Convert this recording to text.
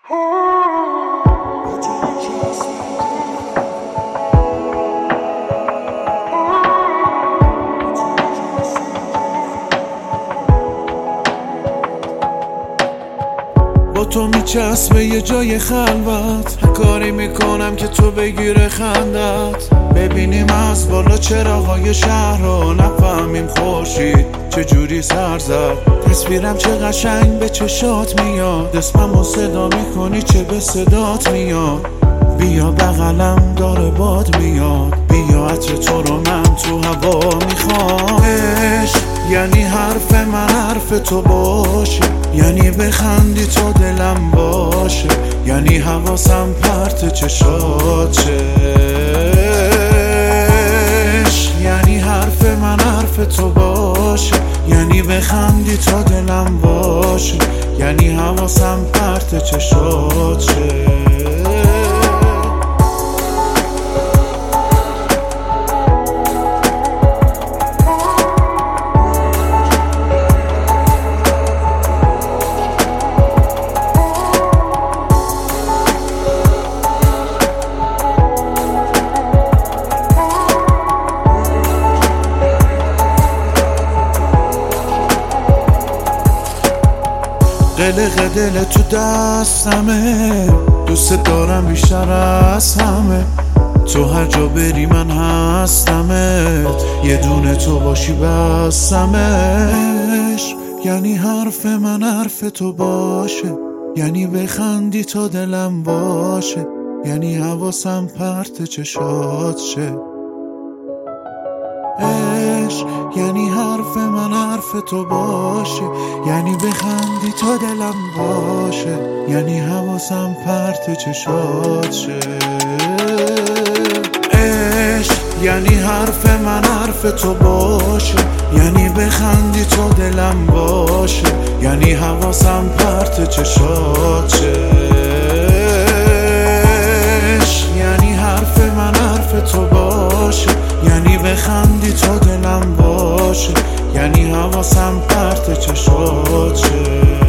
با تو میچسبه یه جای خلوت، هر کاری میکنم که تو بگیره خندت. ببینیم از بالا چراغای شهر رو، نفهمیم خورشید چجوری سر زد. تصویرم چه قشنگ به چشات میاد، اسممو صدا میکنی چه به صدات میاد. بیا بغلم داره باد میاد، بیا عطر تو رو من تو هوا میخوام. عشق یعنی حرف من حرف تو باشه، یعنی بخندی تو دلم باشه، یعنی حواسم پرت چشات شه. عشق یعنی حرف من حرف تو باشه، یعنی بخندی تو دلم باشه، یعنی حواسم پرت چشات شه. قلق دل تو دستمه، دوست دارم بیشتر از همه. تو هر جا بری من هستمت، یه دونه تو باشی بستمه. عشق یعنی حرف من حرف تو باشه، یعنی بخندی تا دلم باشه، یعنی حواسم پرت چشات شه. عشق یعنی حرف من حرف تو باشه، یعنی بخندی تا دلم باشه، یعنی حواسم پرت چشات شه. عشق یعنی حرف من حرف تو باشه، یعنی بخندی تا دلم باشه، یعنی حواسم پرت چشات شه. عشق یعنی حرف من حرف تو باشه، یعنی بخندی تا دلم باشه، یعنی حواسم پرت چشات شه.